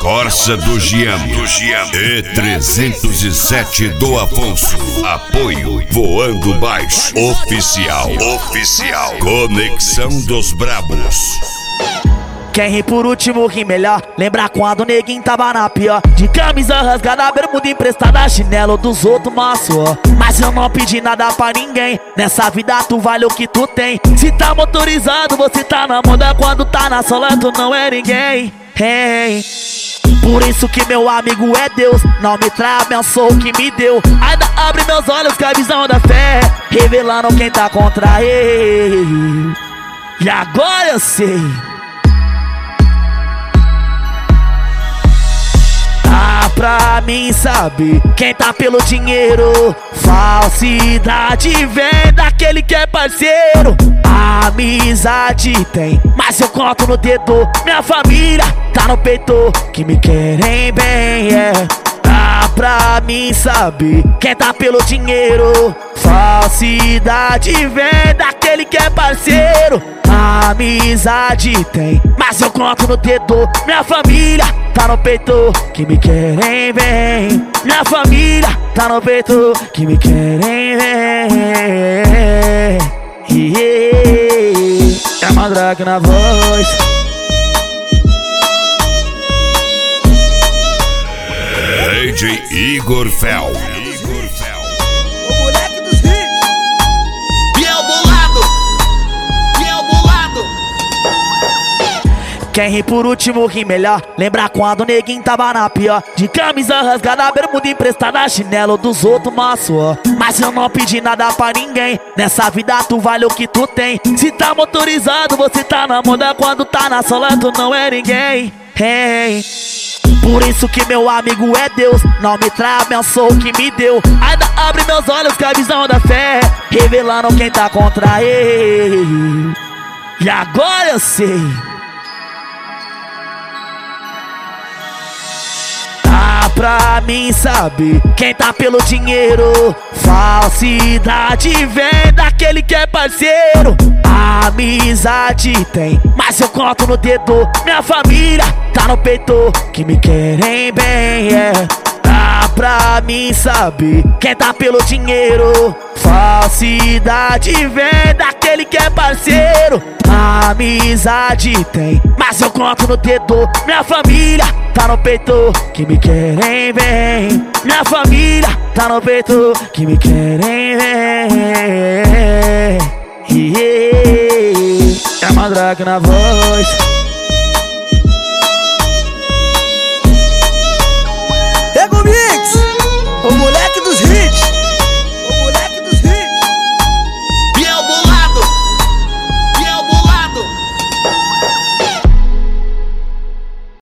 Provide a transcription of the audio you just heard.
Corsa do Giano e 307 do Afonso. Apoio Voando Baixo. Oficial. Conexão dos Brabos. Quem ri por último ri melhor. Lembra quando o neguinho tava na pior. De camisa rasgada, bermuda emprestada, chinelo dos outros maçou. Mas eu não pedi nada pra ninguém. Nessa vida tu vale o que tu tem. Se tá motorizado, você tá na moda. Quando tá na sola, tu não é ninguém. Hey. Por isso que meu amigo é Deus. Não me trai, abençoa o que me deu. Ainda abre meus olhos com a visão da fé, revelando quem tá contra ele. E agora eu sei. Pra mim saber quem tá pelo dinheiro. Falsidade vem daquele que é parceiro. Amizade tem, mas eu conto no dedo. Minha família tá no peito, que me querem bem, Dá pra mim saber quem tá pelo dinheiro. Falsidade vem daquele que é parceiro. Amizade tem, mas eu conto no dedo. Minha família tá no peito, que me querem bem. Minha família tá no peito, que me querem bem. É Mandrake na voz. DJ Igor Fel. O moleque dos hits. Biel bolado. Quem ri por último ri melhor. Lembra quando o neguinho tava na pior. De camisa rasgada, bermuda emprestada, chinelo dos outros maçou. Mas eu não pedi nada pra ninguém. Nessa vida tu vale o que tu tem. Se tá motorizado, você tá na moda. Quando tá na sola, tu não é ninguém. Hey. Por isso que meu amigo é Deus. Não me trai, abençoa o que me deu. Ainda abre meus olhos com a visão da fé, revelando quem tá contra ele. E agora eu sei. Pra mim saber quem tá pelo dinheiro. Falsidade vem daquele que é parceiro. Amizade tem, mas eu conto no dedo. Minha família tá no peito, que me querem bem, Dá pra mim saber quem tá pelo dinheiro. Falsidade vem daquele que é parceiro. Amizade tem, mas eu conto no dedo. Minha família tá no peito, que me querem bem. Minha família tá no peito, que me querem bem. É Mandrake na voz.